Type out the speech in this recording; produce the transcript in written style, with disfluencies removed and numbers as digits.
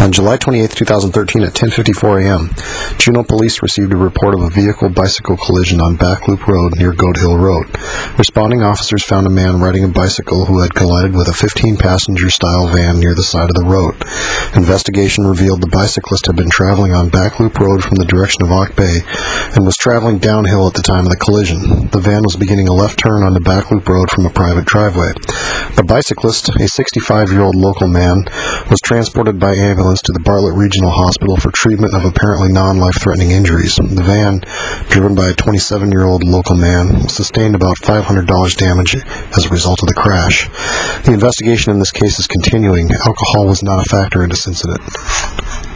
On July 28, 2013 at 10:54 a.m., Juneau Police received a report of a vehicle-bicycle collision on Back Loop Road near Goat Hill Road. Responding officers found a man riding a bicycle who had collided with a 15-passenger-style van near the side of the road. Investigation revealed the bicyclist had been traveling on Back Loop Road from the direction of Auk Bay and was traveling downhill at the time of the collision. The van was beginning a left turn onto Back Loop Road from a private driveway. The bicyclist, a 65-year-old local man, was transported by ambulance to the Bartlett Regional Hospital for treatment of apparently non-life-threatening injuries. The van, driven by a 27-year-old local man, sustained about $500 damage as a result of the crash. The investigation in this case is continuing. Alcohol was not a factor in this incident.